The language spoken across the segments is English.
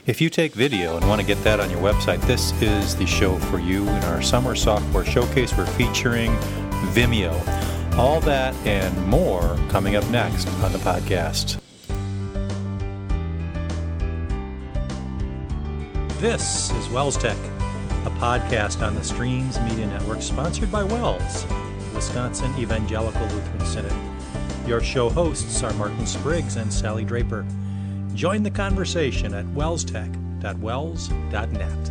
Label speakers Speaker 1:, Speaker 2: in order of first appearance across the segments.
Speaker 1: If you take video and want to get that on your website, this is the show for you. In our summer software showcase, we're featuring Vimeo. All that and more coming up next on the podcast. This is Wells Tech, a podcast on the Streams Media Network sponsored by Wells, Wisconsin Evangelical Lutheran Synod. Your show hosts are Martin Spriggs and Sally Draper. Join the conversation at wellstech.wells.net.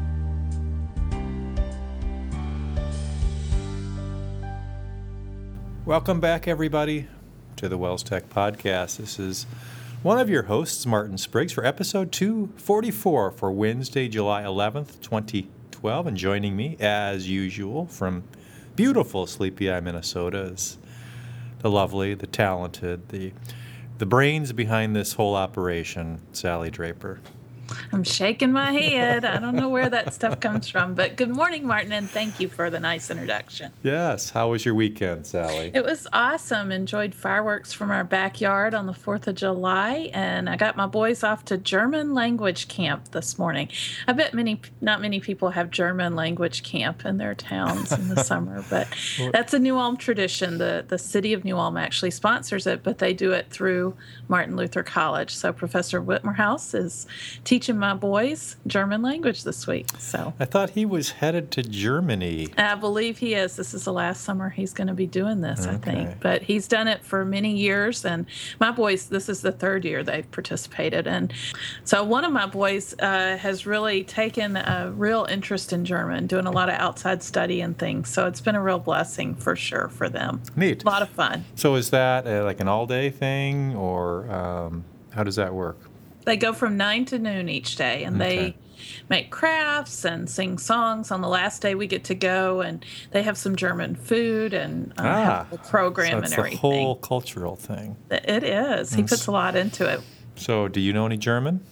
Speaker 1: Welcome back, everybody, to the Wells Tech Podcast. This is one of your hosts, Martin Spriggs, for episode 244 for Wednesday, July 11th, 2012. And joining me, as usual, from beautiful Sleepy Eye, Minnesota, is the lovely, the talented, the brains behind this whole operation, Sally Draper.
Speaker 2: I'm shaking my head. I don't know where that stuff comes from. But good morning, Martin, and thank you for the nice introduction.
Speaker 1: Yes. How was your weekend, Sally?
Speaker 2: It was awesome. Enjoyed fireworks from our backyard on the 4th of July, and I got my boys off to German language camp this morning. I bet not many people have German language camp in their towns in the summer, but that's a New Ulm tradition. The city of New Ulm actually sponsors it, but they do it through Martin Luther College. So Professor Whitmerhouse is teaching my boys German language this week. So
Speaker 1: I thought he was headed to Germany.
Speaker 2: I believe he is. This is the last summer he's going to be doing this, okay. I think. But he's done it for many years, and my boys, this is the third year they've participated. And so one of my boys has really taken a real interest in German, doing a lot of outside study and things. So it's been a real blessing for sure for them.
Speaker 1: Neat.
Speaker 2: A lot of fun.
Speaker 1: So is that like an all-day thing, or how does that work?
Speaker 2: They go from 9 to noon each day, and they make crafts and sing songs. On the last day, we get to go, and they have some German food and have a program and everything.
Speaker 1: So it's the whole cultural thing.
Speaker 2: It is. He puts a lot into it.
Speaker 1: So do you know any German?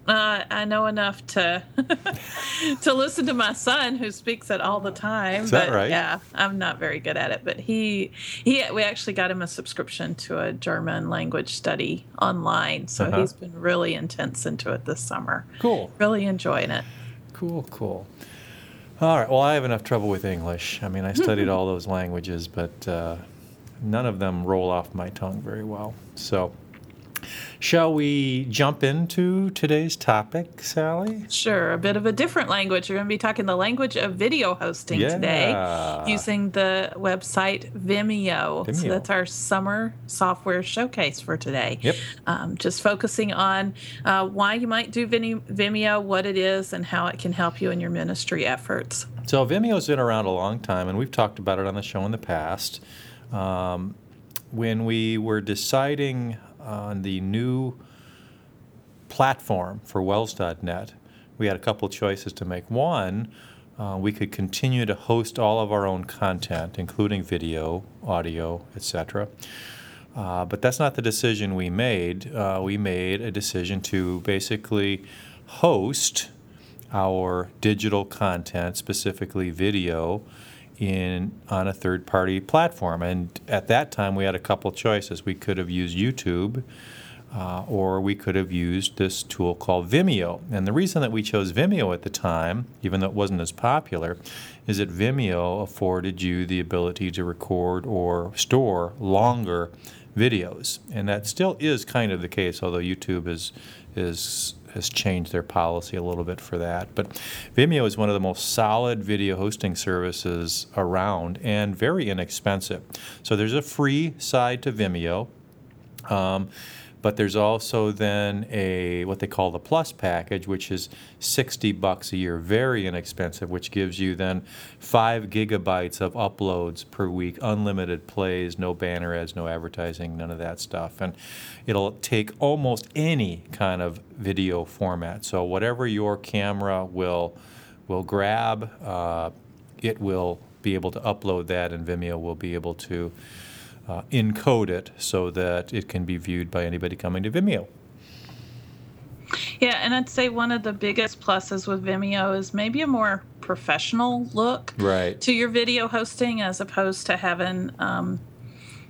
Speaker 2: I know enough to to listen to my son, who speaks it all the time.
Speaker 1: Is that right?
Speaker 2: Yeah, I'm not very good at it. But we actually got him a subscription to a German language study online, so he's been really intense into it this summer.
Speaker 1: Cool.
Speaker 2: Really enjoying it.
Speaker 1: Cool. All right. Well, I have enough trouble with English. I mean, I studied all those languages, but none of them roll off my tongue very well. So, shall we jump into today's topic, Sally?
Speaker 2: Sure. A bit of a different language. We're going to be talking the language of video hosting today using the website Vimeo. So that's our summer software showcase for today.
Speaker 1: Yep.
Speaker 2: Just focusing on why you might do Vimeo, what it is, and how it can help you in your ministry efforts.
Speaker 1: So Vimeo's been around a long time, and we've talked about it on the show in the past. When we were deciding on the new platform for Wells.net, we had a couple choices to make. One, we could continue to host all of our own content, including video, audio, etc. But that's not the decision we made. We made a decision to basically host our digital content, specifically video, on a third-party platform. And at that time, we had a couple choices. We could have used YouTube, or we could have used this tool called Vimeo. And the reason that we chose Vimeo at the time, even though it wasn't as popular, is that Vimeo afforded you the ability to record or store longer videos. And that still is kind of the case, although YouTube has changed their policy a little bit for that. But Vimeo is one of the most solid video hosting services around and very inexpensive. So there's a free side to Vimeo, but there's also then what they call the Plus package, which is $60 a year, very inexpensive, which gives you then 5 gigabytes of uploads per week, unlimited plays, no banner ads, no advertising, none of that stuff. And it'll take almost any kind of video format. So whatever your camera will grab, it will be able to upload that, and Vimeo will be able to encode it so that it can be viewed by anybody coming to Vimeo.
Speaker 2: Yeah, and I'd say one of the biggest pluses with Vimeo is maybe a more professional look to your video hosting, as opposed to having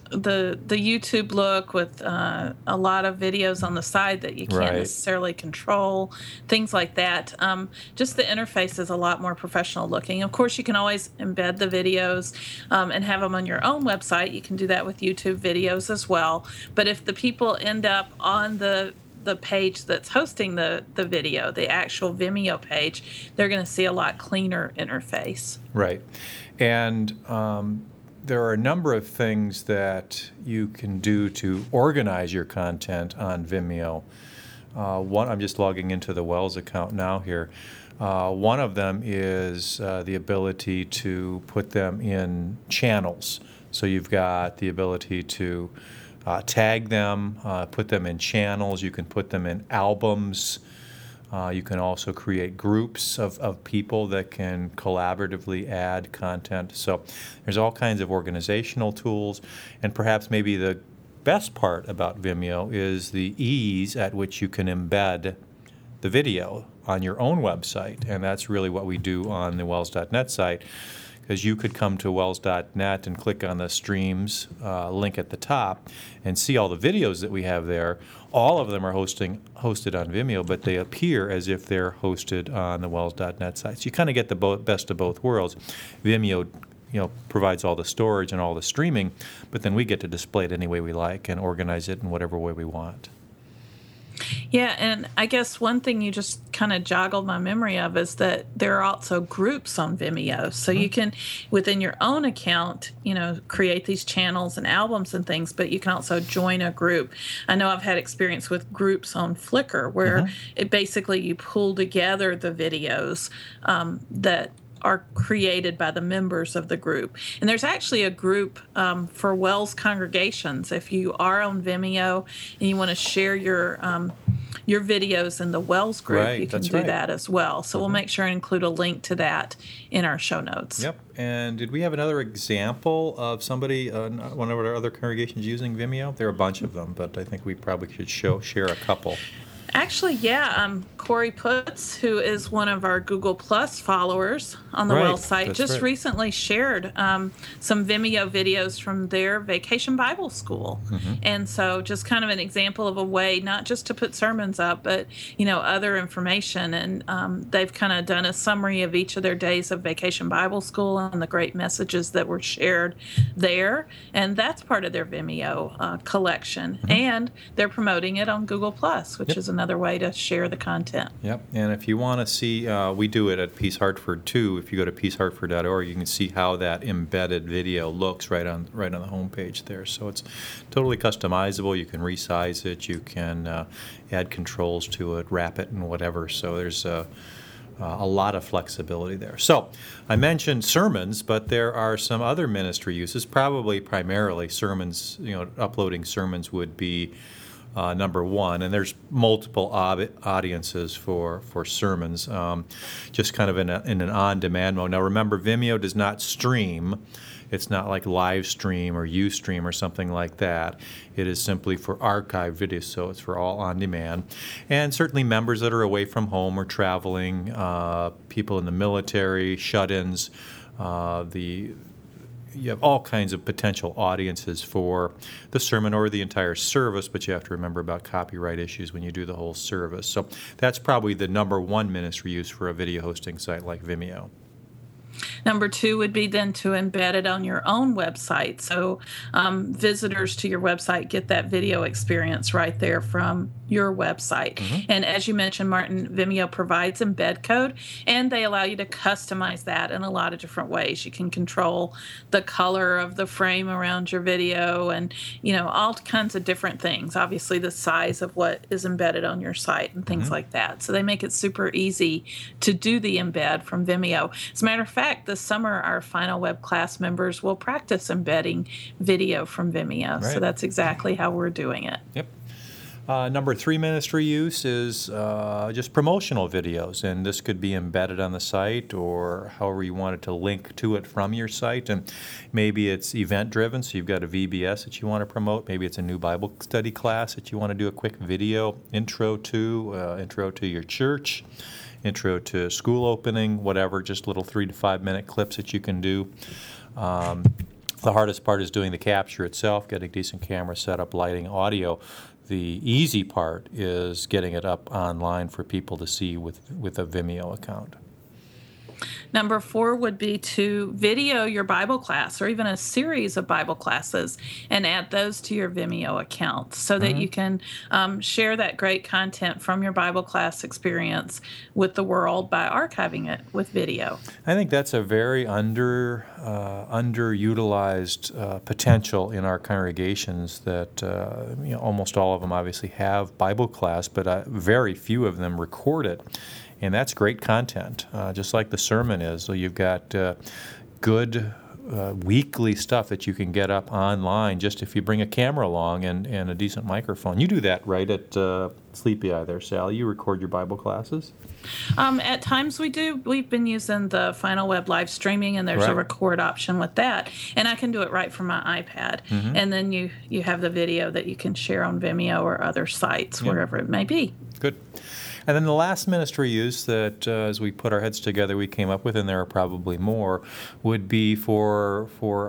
Speaker 2: the YouTube look with a lot of videos on the side that you can't
Speaker 1: Right.
Speaker 2: necessarily control, things like that. Just the interface is a lot more professional looking. Of course, you can always embed the videos and have them on your own website. You can do that with YouTube videos as well. But if the people end up on the page that's hosting the video, the actual Vimeo page, they're going to see a lot cleaner interface.
Speaker 1: Right. And there are a number of things that you can do to organize your content on Vimeo. I'm just logging into the Wells account now here. One of them is the ability to put them in channels. So you've got the ability to tag them, put them in channels. You can put them in albums. You can also create groups of people that can collaboratively add content. So there's all kinds of organizational tools, and perhaps maybe the best part about Vimeo is the ease at which you can embed the video on your own website, and that's really what we do on the Wells.net site, because you could come to Wells.net and click on the streams link at the top and see all the videos that we have there. All of them are hosted on Vimeo, but they appear as if they're hosted on the Wells.net site. So you kind of get the best of both worlds. Vimeo provides all the storage and all the streaming, but then we get to display it any way we like and organize it in whatever way we want.
Speaker 2: Yeah, and I guess one thing you just kind of joggled my memory of is that there are also groups on Vimeo. So you can, within your own account, create these channels and albums and things, but you can also join a group. I know I've had experience with groups on Flickr where it basically you pull together the videos that are created by the members of the group. And there's actually a group for Wells congregations. If you are on Vimeo and you want to share your videos in the Wells group, you can do that as well. So we'll make sure and include a link to that in our show notes.
Speaker 1: Yep. And did we have another example of somebody, one of our other congregations using Vimeo? There are a bunch of them, but I think we probably should share a couple.
Speaker 2: Actually, yeah. Corey Putz, who is one of our Google Plus followers on the Wells site, just recently shared some Vimeo videos from their Vacation Bible School. And so just kind of an example of a way not just to put sermons up, but, other information. And they've kind of done a summary of each of their days of Vacation Bible School and the great messages that were shared there. And that's part of their Vimeo collection. And they're promoting it on Google Plus, which is another way to share the content.
Speaker 1: Yep, and if you want to see, we do it at Peace Hartford too. If you go to peacehartford.org, you can see how that embedded video looks right on the homepage there. So it's totally customizable. You can resize it. You can add controls to it, wrap it, and whatever. So there's a lot of flexibility there. So I mentioned sermons, but there are some other ministry uses. Probably primarily sermons. Uploading sermons would be number one, and there's multiple audiences for sermons, just kind of in an on-demand mode. Now remember, Vimeo does not stream. It's not like live stream or Ustream or something like that. It is simply for archive videos, so it's for all on demand. And certainly members that are away from home or traveling, people in the military, shut-ins, you have all kinds of potential audiences for the sermon or the entire service, but you have to remember about copyright issues when you do the whole service. So that's probably the number one ministry use for a video hosting site like Vimeo.
Speaker 2: Number two would be then to embed it on your own website. So visitors to your website get that video experience right there from your website. And as you mentioned, Martin, Vimeo provides embed code, and they allow you to customize that in a lot of different ways. You can control the color of the frame around your video and, all kinds of different things. Obviously, the size of what is embedded on your site and things like that. So they make it super easy to do the embed from Vimeo. As a matter of fact, this summer, our Final Web class members will practice embedding video from Vimeo. So that's exactly how we're doing it.
Speaker 1: Yep. Number three ministry use is just promotional videos, and this could be embedded on the site or however you wanted to link to it from your site. And maybe it's event-driven, so you've got a VBS that you want to promote. Maybe it's a new Bible study class that you want to do a quick video intro to your church, intro to school opening, whatever, just little 3 to 5 minute clips that you can do. The hardest part is doing the capture itself, getting decent camera setup, lighting, audio. The easy part is getting it up online for people to see with a Vimeo account.
Speaker 2: Number 4 would be to video your Bible class or even a series of Bible classes and add those to your Vimeo account so that you can share that great content from your Bible class experience with the world by archiving it with video.
Speaker 1: I think that's a very underutilized potential in our congregations that almost all of them obviously have Bible class, but very few of them record it. And that's great content, just like the sermon is. So you've got good weekly stuff that you can get up online just if you bring a camera along and a decent microphone. You do that right at Sleepy Eye there, Sally. You record your Bible classes?
Speaker 2: At times we do. We've been using the Final Web live streaming, and there's a record option with that. And I can do it right from my iPad. And then you have the video that you can share on Vimeo or other sites, wherever it may be.
Speaker 1: Good. And then the last ministry use that, as we put our heads together, we came up with, and there are probably more, would be for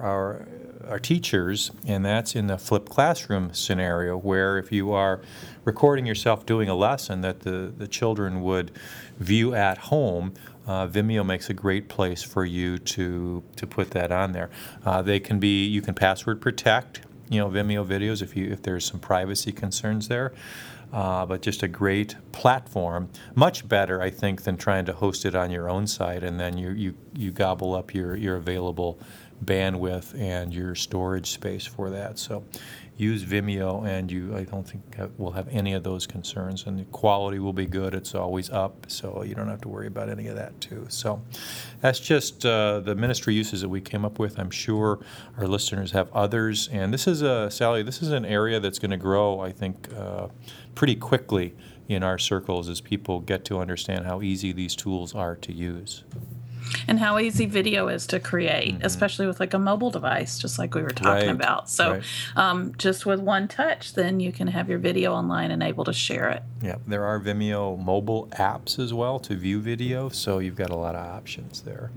Speaker 1: our teachers, and that's in the flipped classroom scenario, where if you are recording yourself doing a lesson that the children would view at home, Vimeo makes a great place for you to put that on there. You can password protect, Vimeo videos if there's some privacy concerns there. But just a great platform, much better, I think, than trying to host it on your own site, and then you gobble up your available bandwidth and your storage space for that. So use Vimeo, and I don't think we'll have any of those concerns, and the quality will be good. It's always up, so you don't have to worry about any of that too. So that's just the ministry uses that we came up with. I'm sure our listeners have others, and this is Sally, this is an area that's going to grow, I think, pretty quickly in our circles as people get to understand how easy these tools are to use.
Speaker 2: And how easy video is to create, especially with like a mobile device, just like we were talking about. So just with one touch, then you can have your video online and able to share it.
Speaker 1: Yeah, there are Vimeo mobile apps as well to view video, so you've got a lot of options there.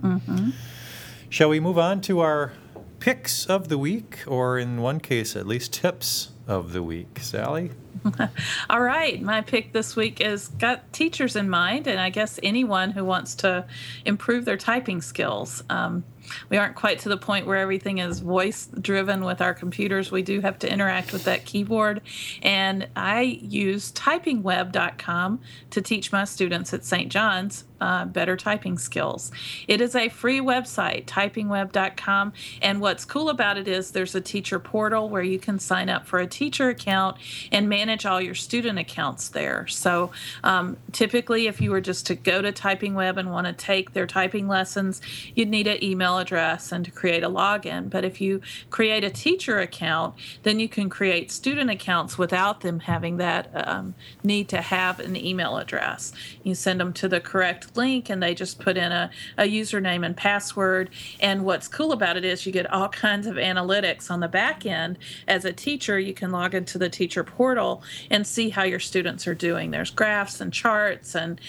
Speaker 1: Shall we move on to our picks of the week, or in one case at least tips of the week? Sally?
Speaker 2: All right. My pick this week is got teachers in mind, and I guess anyone who wants to improve their typing skills. We aren't quite to the point where everything is voice-driven with our computers. We do have to interact with that keyboard, and I use typingweb.com to teach my students at St. John's better typing skills. It is a free website, typingweb.com, and what's cool about it is there's a teacher portal where you can sign up for a teacher account and manage all your student accounts there. So typically, if you were just to go to TypingWeb and want to take their typing lessons, you'd need an email address and to create a login. But if you create a teacher account, then you can create student accounts without them having that need to have an email address. You send them to the correct link, and they just put in a username and password. And what's cool about it is you get all kinds of analytics on the back end. As a teacher, you can log into the teacher portal and see how your students are doing. There's graphs and charts and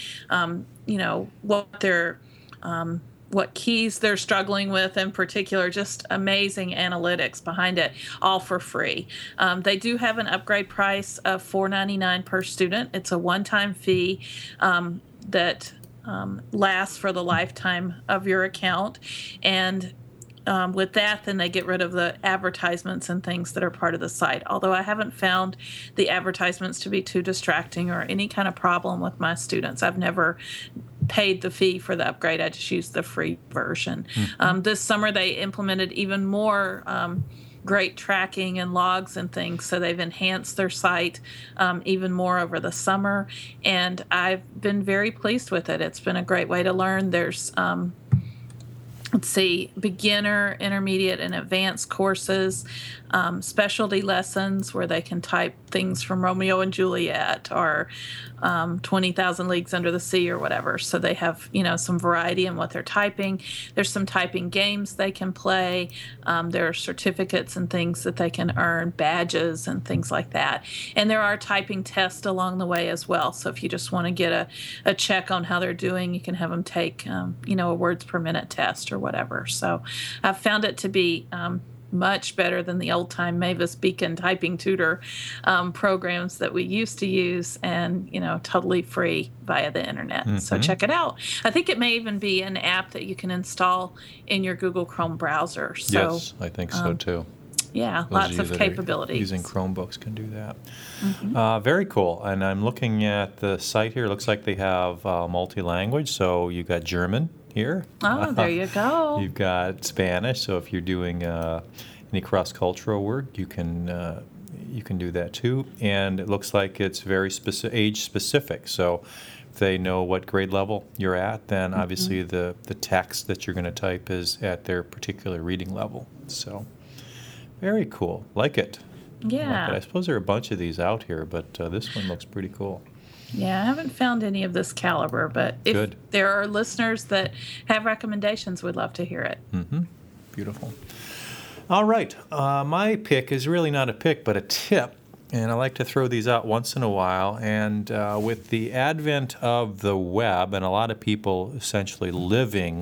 Speaker 2: what keys they're struggling with in particular, just amazing analytics behind it, all for free. They do have an upgrade price of $4.99 per student. It's a one-time fee that lasts for the lifetime of your account. And with that, then they get rid of the advertisements and things that are part of the site. Although I haven't found the advertisements to be too distracting or any kind of problem with my students. I've never paid the fee for the upgrade. I just used the free version. This summer, they implemented even more great tracking and logs and things, so they've enhanced their site even more over the summer, and I've been very pleased with it. It's been a great way to learn. There's beginner, intermediate, and advanced courses, specialty lessons where they can type things from Romeo and Juliet or 20,000 Leagues Under the Sea or whatever. So they have, some variety in what they're typing. There's some typing games they can play. There are certificates and things that they can earn, badges and things like that. And there are typing tests along the way as well. So if you just want to get a check on how they're doing, you can have them take, a words per minute test or whatever. So I've found it to be much better than the old time Mavis Beacon typing tutor programs that we used to use, and totally free via the internet. So check it out. I think it may even be an app that you can install in your Google Chrome browser. So,
Speaker 1: yes, I think so too.
Speaker 2: Yeah,
Speaker 1: Those
Speaker 2: lots
Speaker 1: of you
Speaker 2: of
Speaker 1: that are
Speaker 2: capabilities.
Speaker 1: using Chromebooks can do that. Very cool. And I'm looking at the site here. It looks like they have multi-language. So you got German here.
Speaker 2: Oh, there you go.
Speaker 1: You've got Spanish. So if you're doing any cross-cultural work, you can do that too. And it looks like it's very age specific. So if they know what grade level you're at, then obviously the text that you're going to type is at their particular reading level. So very cool. Like it.
Speaker 2: Yeah.
Speaker 1: Like it. I suppose there are a bunch of these out here, but this one looks pretty cool.
Speaker 2: Yeah, I haven't found any of this caliber, but if
Speaker 1: Good.
Speaker 2: there are listeners that have recommendations, we'd love to hear it.
Speaker 1: Beautiful. All right. My pick is really not a pick, but a tip. And I like to throw these out once in a while. And with the advent of the web and a lot of people essentially living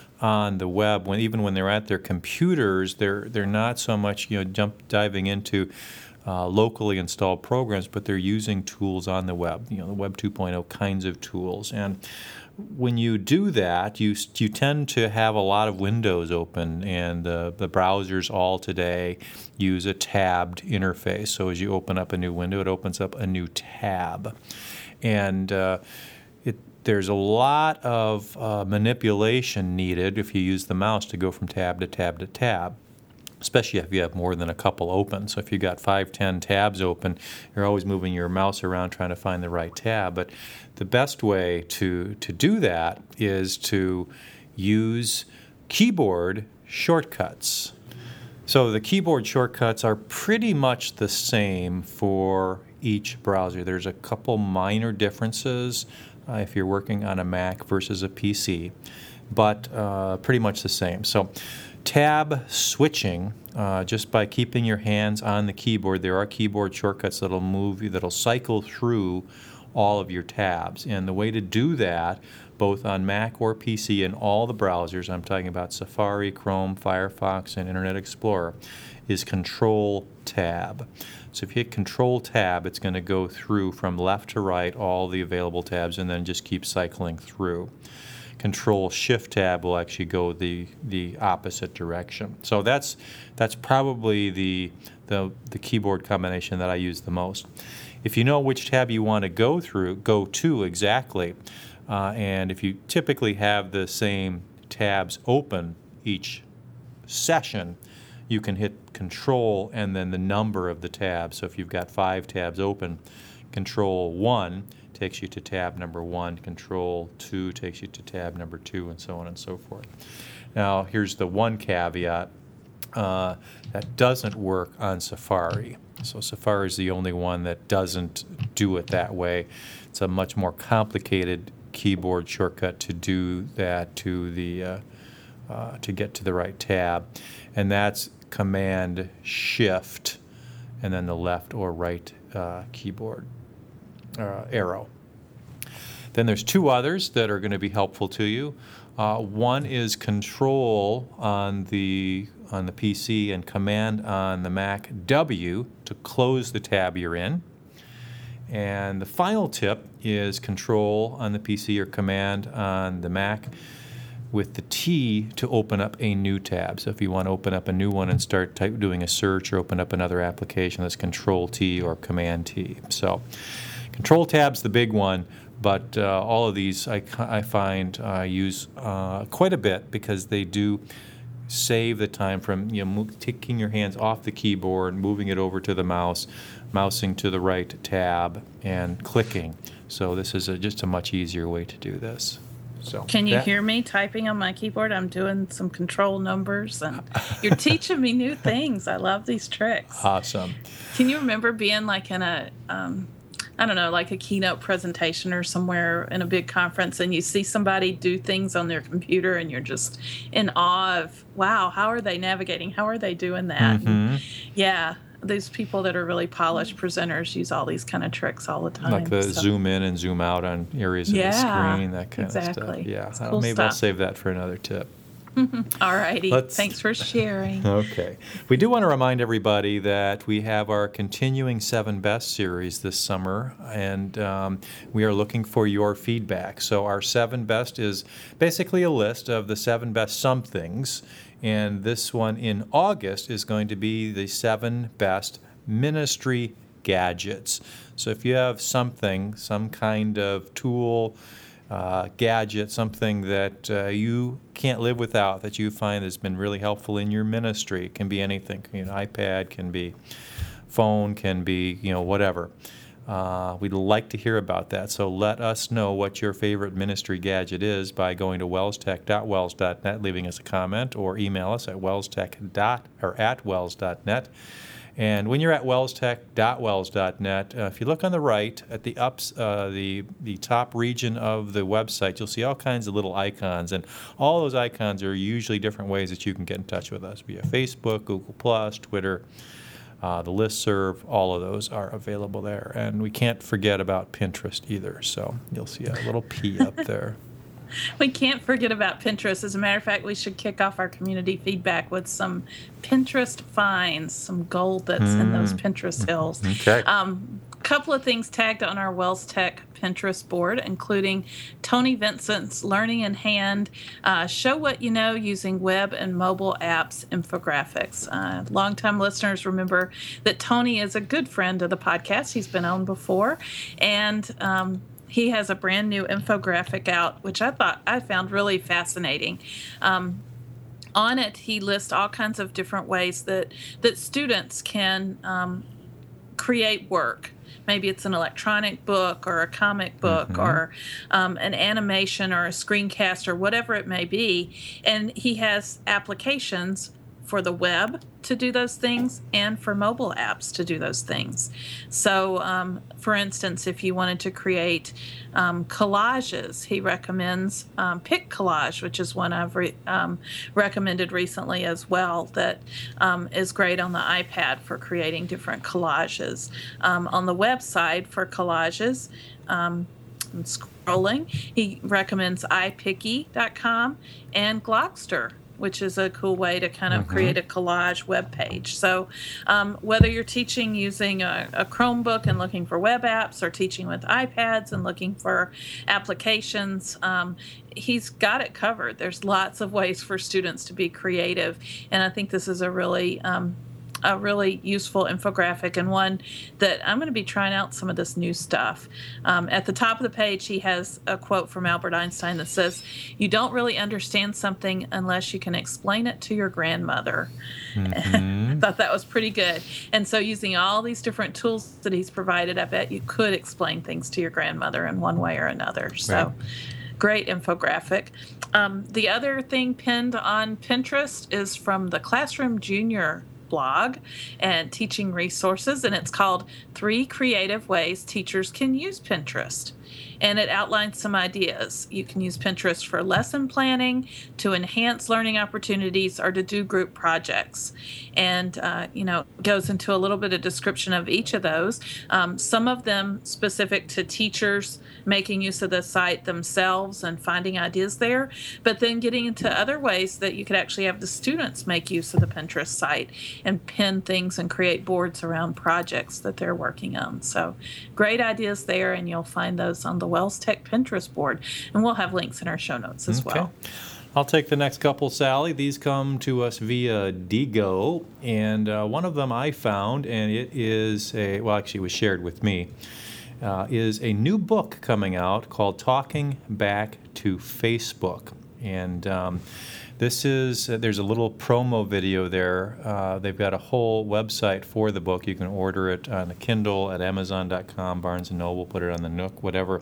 Speaker 1: on the web, even when they're at their computers, they're not so much diving into locally installed programs, but they're using tools on the web, the Web 2.0 kinds of tools. And when you do that, you tend to have a lot of windows open, and the browsers all today use a tabbed interface. So as you open up a new window, it opens up a new tab, and there's a lot of manipulation needed if you use the mouse to go from tab to tab to tab, especially if you have more than a couple open. So if you've got 5, 10 tabs open, you're always moving your mouse around trying to find the right tab. But the best way to do that is to use keyboard shortcuts. So the keyboard shortcuts are pretty much the same for each browser. There's a couple minor differences if you're working on a Mac versus a PC, but pretty much the same. So tab switching, just by keeping your hands on the keyboard, there are keyboard shortcuts that'll cycle through all of your tabs. And the way to do that, both on Mac or PC in all the browsers, I'm talking about Safari, Chrome, Firefox, and Internet Explorer, is Control-Tab. So if you hit Control-Tab, it's going to go through from left to right all the available tabs and then just keep cycling through. Control-Shift-Tab will actually go the opposite direction. So that's probably the keyboard combination that I use the most. If you know which tab you want to go to exactly, and if you typically have the same tabs open each session, you can hit Control and then the number of the tabs. So if you've got 5 tabs open, Control 1 takes you to tab number 1, Control 2 takes you to tab number 2, and so on and so forth. Now, here's the one caveat. That doesn't work on Safari. So Safari is the only one that doesn't do it that way. It's a much more complicated keyboard shortcut to do that to get to the right tab, and that's Command Shift and then the left or right keyboard arrow. Then there's 2 others that are going to be helpful to you. One is Control on the PC and Command on the Mac W to close the tab you're in. And the final tip is Control on the PC or Command on the Mac with the T to open up a new tab. So if you want to open up a new one and start doing a search or open up another application, that's Control T or Command T. So Control Tab's the big one, but all of these I find use quite a bit because they do save the time from taking your hands off the keyboard, moving it over to the mouse, mousing to the right tab, and clicking. So this is just a much easier way to do this. So
Speaker 2: can you hear me typing on my keyboard? I'm doing some control numbers, and you're teaching me new things. I love these tricks.
Speaker 1: Awesome.
Speaker 2: Can you remember being like in a, I don't know, like a keynote presentation or somewhere in a big conference, and you see somebody do things on their computer, and you're just in awe of, wow, how are they navigating? How are they doing that?
Speaker 1: Mm-hmm.
Speaker 2: And these people that are really polished presenters use all these kind of tricks all the time.
Speaker 1: Like the zoom in and zoom out on areas of the screen, that kind of stuff.
Speaker 2: It's
Speaker 1: Yeah,
Speaker 2: cool
Speaker 1: maybe I'll
Speaker 2: stuff.
Speaker 1: save that for another tip.
Speaker 2: All righty.
Speaker 1: Let's-
Speaker 2: Thanks for sharing.
Speaker 1: Okay. We do want to remind everybody that we have our continuing 7 Best series this summer, and we are looking for your feedback. So our 7 Best is basically a list of the 7 best somethings, and this one in August is going to be the 7 best ministry gadgets. So if you have something, some kind of tool, gadget, something that you can't live without, that you find has been really helpful in your ministry. It can be anything. iPad, can be phone, can be, whatever. We'd like to hear about that. So let us know what your favorite ministry gadget is by going to wellstech.wells.net, leaving us a comment, or email us at wellstech@wells.net. And when you're at wellstech.wells.net, if you look on the right at the top region of the website, you'll see all kinds of little icons, and all those icons are usually different ways that you can get in touch with us via Facebook, Google+, Twitter, the listserv. All of those are available there. And we can't forget about Pinterest either, so you'll see a little P up there.
Speaker 2: We can't forget about Pinterest. As a matter of fact, we should kick off our community feedback with some Pinterest finds, some gold that's in those Pinterest hills.
Speaker 1: Okay.
Speaker 2: Couple of things tagged on our Wells Tech Pinterest board, including Tony Vincent's Learning in Hand, Show What You Know Using Web and Mobile Apps Infographics. Longtime listeners remember that Tony is a good friend of the podcast. He's been on before, and he has a brand new infographic out, which I found really fascinating. On it, he lists all kinds of different ways that students can create work. Maybe it's an electronic book or a comic book or an animation or a screencast or whatever it may be. And he has applications for the web to do those things and for mobile apps to do those things. So, for instance, if you wanted to create collages, he recommends PicCollage, which is one I've recommended recently as well, that is great on the iPad for creating different collages. On the website for collages, scrolling, he recommends iPicky.com and Glockster, which is a cool way to kind of create a collage web page. So whether you're teaching using a Chromebook and looking for web apps, or teaching with iPads and looking for applications, he's got it covered. There's lots of ways for students to be creative, and I think this is a really useful infographic, and one that I'm going to be trying out some of this new stuff. At the top of the page, he has a quote from Albert Einstein that says, "You don't really understand something unless you can explain it to your grandmother." I thought that was pretty good. And so using all these different tools that he's provided, I bet you could explain things to your grandmother in one way or another. So. Right. Great infographic. The other thing pinned on Pinterest is from the Classroom Junior blog and teaching resources, and it's called 3 Creative Ways Teachers Can Use Pinterest. And it outlines some ideas. You can use Pinterest for lesson planning, to enhance learning opportunities, or to do group projects. And, goes into a little bit of description of each of those. Some of them specific to teachers making use of the site themselves and finding ideas there, but then getting into other ways that you could actually have the students make use of the Pinterest site and pin things and create boards around projects that they're working on. So great ideas there, and you'll find those on the Wells Tech Pinterest board, and we'll have links in our show notes as well.
Speaker 1: I'll take the next couple, Sally. These come to us via Digo, and one of them I found, and it is it was shared with me, is a new book coming out called Talking Back to Facebook. And this is, there's a little promo video there. They've got a whole website for the book. You can order it on the Kindle at Amazon.com, Barnes & Noble, put it on the Nook, whatever.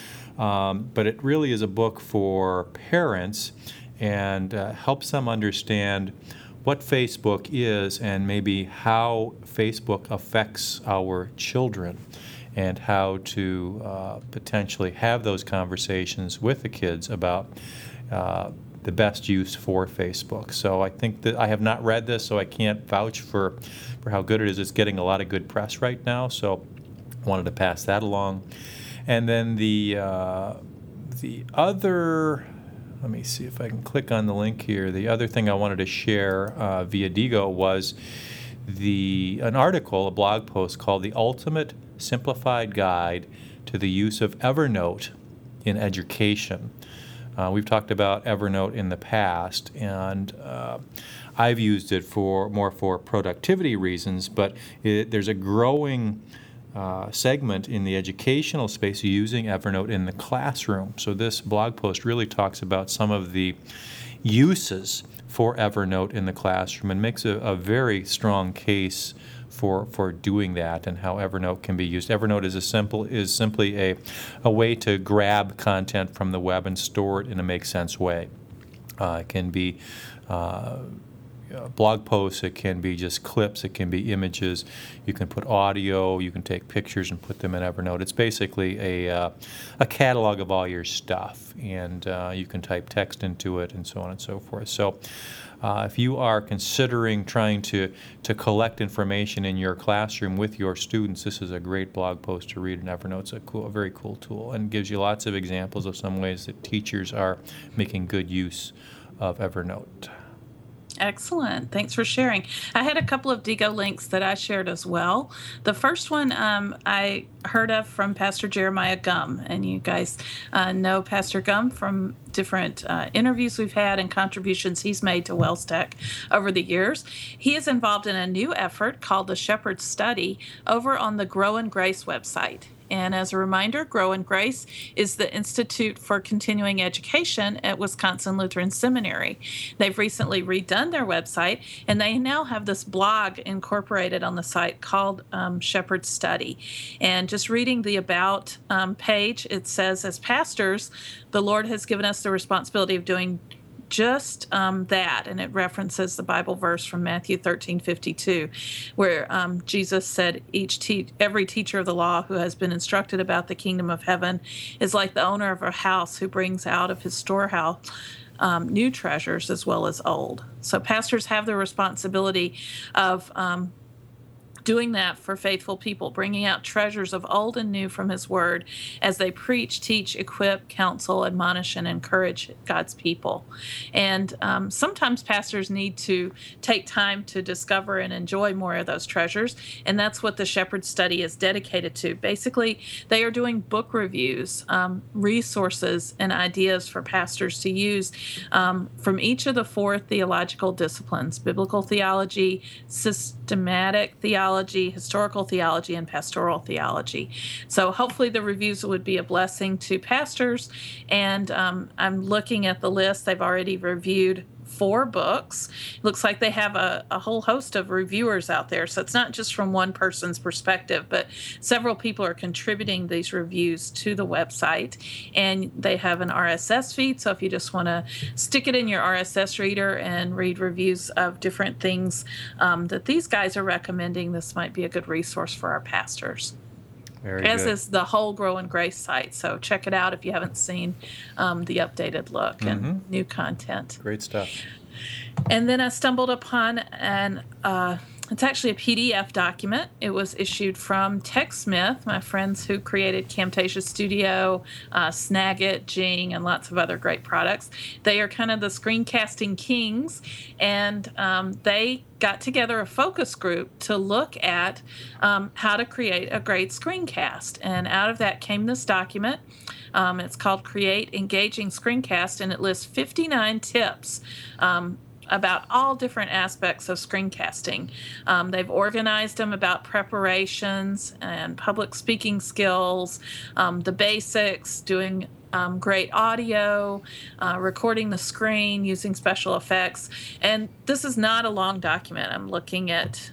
Speaker 1: But it really is a book for parents, and helps them understand what Facebook is and maybe how Facebook affects our children, and how to potentially have those conversations with the kids about the best use for Facebook. So I think that I have not read this, so I can't vouch for how good it is. It's getting a lot of good press right now, so I wanted to pass that along. And then the other let me see if I can click on the link here. The other thing I wanted to share via Diigo was an article, a blog post called "The Ultimate Simplified Guide to the Use of Evernote in Education." We've talked about Evernote in the past, and I've used it more for productivity reasons, but there's a growing segment in the educational space using Evernote in the classroom. So this blog post really talks about some of the uses for Evernote in the classroom and makes a very strong case for doing that and how Evernote can be used. Evernote is simply a way to grab content from the web and store it in a make-sense way. It can be blog posts, it can be just clips, it can be images, you can put audio, you can take pictures and put them in Evernote. It's basically a catalog of all your stuff, and you can type text into it and so on and so forth. So if you are considering trying to collect information in your classroom with your students, this is a great blog post to read in Evernote. It's a very cool tool and gives you lots of examples of some ways that teachers are making good use of Evernote.
Speaker 2: Excellent. Thanks for sharing. I had a couple of Diigo links that I shared as well. The first one I heard of from Pastor Jeremiah Gum, and you guys know Pastor Gum from different interviews we've had and contributions he's made to Wells Tech over the years. He is involved in a new effort called the Shepherd Study over on the Grow in Grace website. And as a reminder, Grow in Grace is the Institute for Continuing Education at Wisconsin Lutheran Seminary. They've recently redone their website, and they now have this blog incorporated on the site called Shepherd Study. And just reading the About page, it says, as pastors, the Lord has given us the responsibility of doing just that, and it references the Bible verse from Matthew 13:52, where Jesus said, every teacher of the law who has been instructed about the kingdom of heaven is like the owner of a house who brings out of his storehouse new treasures as well as old. So pastors have the responsibility of doing that for faithful people, bringing out treasures of old and new from his word as they preach, teach, equip, counsel, admonish, and encourage God's people. And sometimes pastors need to take time to discover and enjoy more of those treasures, and that's what the Shepherd Study is dedicated to. Basically, they are doing book reviews, resources, and ideas for pastors to use from each of the four theological disciplines: biblical theology, systematic theology, historical theology, and pastoral theology. So hopefully the reviews would be a blessing to pastors. And I'm looking at the list. They've already reviewed 4 books. It looks like they have a whole host of reviewers out there. So it's not just from one person's perspective, but several people are contributing these reviews to the website. And they have an RSS feed. So if you just want to stick it in your RSS reader and read reviews of different things that these guys are recommending, this might be a good resource for our pastors. As is the whole Grow in Grace site. So check it out if you haven't seen the updated look and new content.
Speaker 1: Great stuff.
Speaker 2: And then I stumbled upon it's actually a PDF document. It was issued from TechSmith, my friends who created Camtasia Studio, Snagit, Jing, and lots of other great products. They are kind of the screencasting kings, and they got together a focus group to look at how to create a great screencast. And out of that came this document. It's called Create Engaging Screencast, and it lists 59 tips about all different aspects of screencasting. They've organized them about preparations and public speaking skills, the basics, doing great audio, recording the screen, using special effects. And this is not a long document. I'm looking at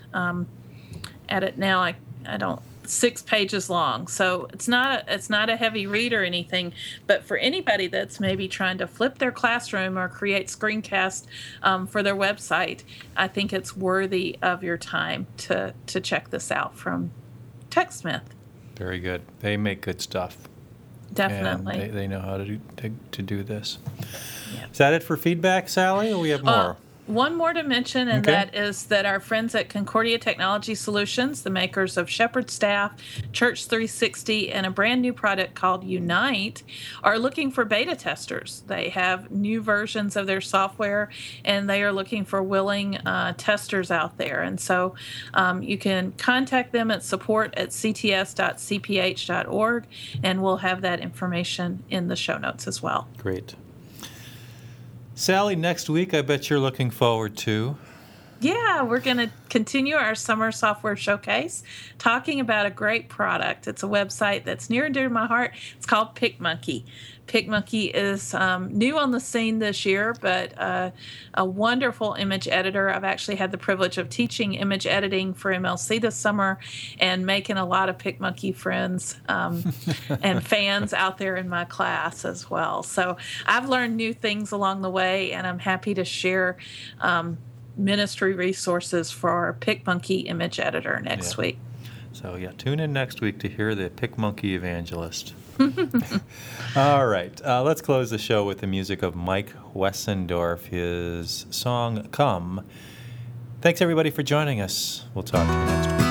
Speaker 2: it now. I don't 6 pages long, so it's not a heavy read or anything. But for anybody that's maybe trying to flip their classroom or create screencasts for their website, I think it's worthy of your time to check this out from TechSmith.
Speaker 1: Very good. They make good stuff.
Speaker 2: Definitely.
Speaker 1: And they know how to do this. Yeah. Is that it for feedback, Sally, or we have more?
Speaker 2: one more to mention, and
Speaker 1: Okay.
Speaker 2: that is that our friends at Concordia Technology Solutions, the makers of Shepherd Staff, Church 360, and a brand new product called Unite, are looking for beta testers. They have new versions of their software, and they are looking for willing testers out there. And so you can contact them at support@cts.cph.org, and we'll have that information in the show notes as well.
Speaker 1: Great. Sally, next week I bet you're looking forward to.
Speaker 2: Yeah, we're going to continue our summer software showcase talking about a great product. It's a website that's near and dear to my heart. It's called PicMonkey. PicMonkey is new on the scene this year, but a wonderful image editor. I've actually had the privilege of teaching image editing for MLC this summer and making a lot of PicMonkey friends and fans out there in my class as well. So I've learned new things along the way, and I'm happy to share ministry resources for our PicMonkey image editor next week.
Speaker 1: So tune in next week to hear the PicMonkey evangelist. All right, let's close the show with the music of Mike Wessendorf, his song Come. Thanks everybody for joining us. We'll talk to you next week.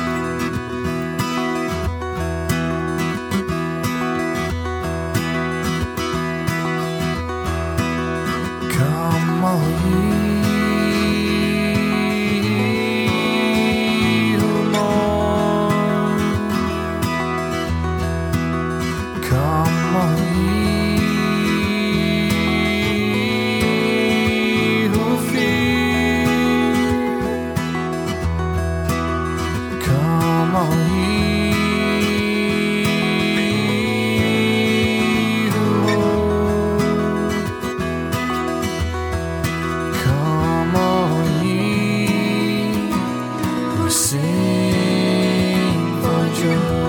Speaker 3: Come all ye who mourn, come all ye who fear, come all ye who hope, come all ye who sing for joy.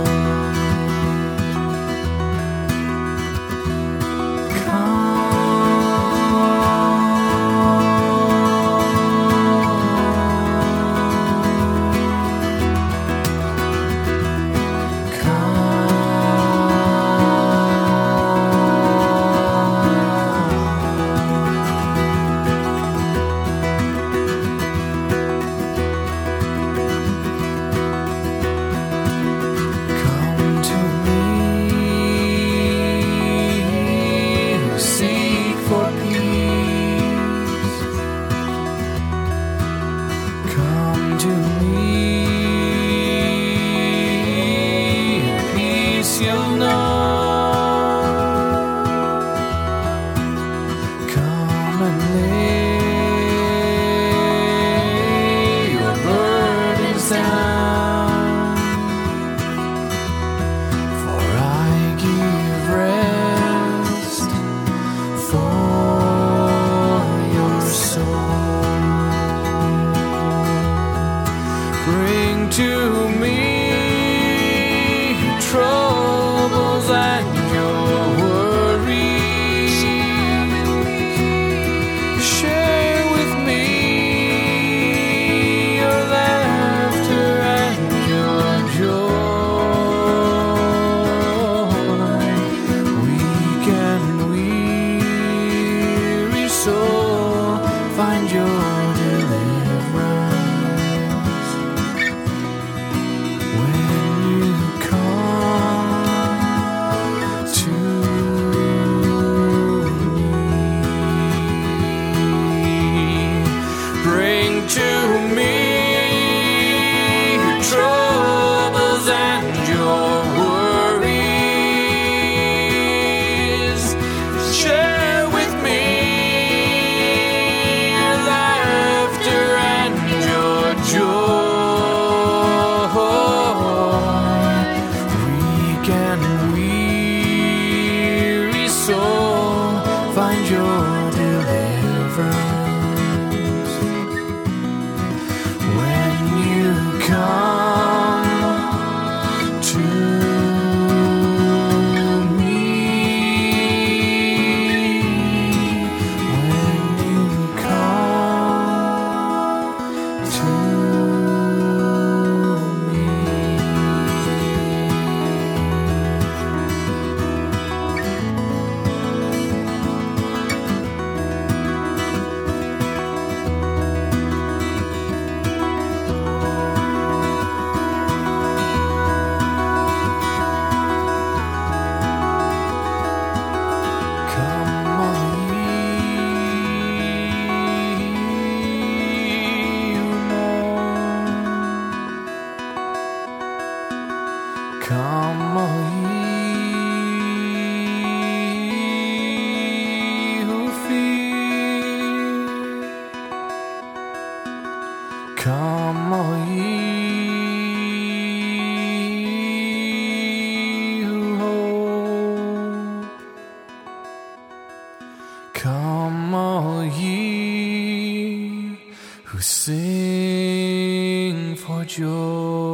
Speaker 3: Come to me who seek for peace. Come to me, peace you'll know. Come and lay your burdens down, for I give rest for your soul. Bring to me your troubles and your worries. Share with me your laughter and your joy. Weak and weary soul, find your deliverance when you come to me. Bring to me your troubles and your worries. Share with me your laughter and your joy. Weak and weary soul, find your deliverance when you come to me. When you come to me. Come all ye who sing for joy.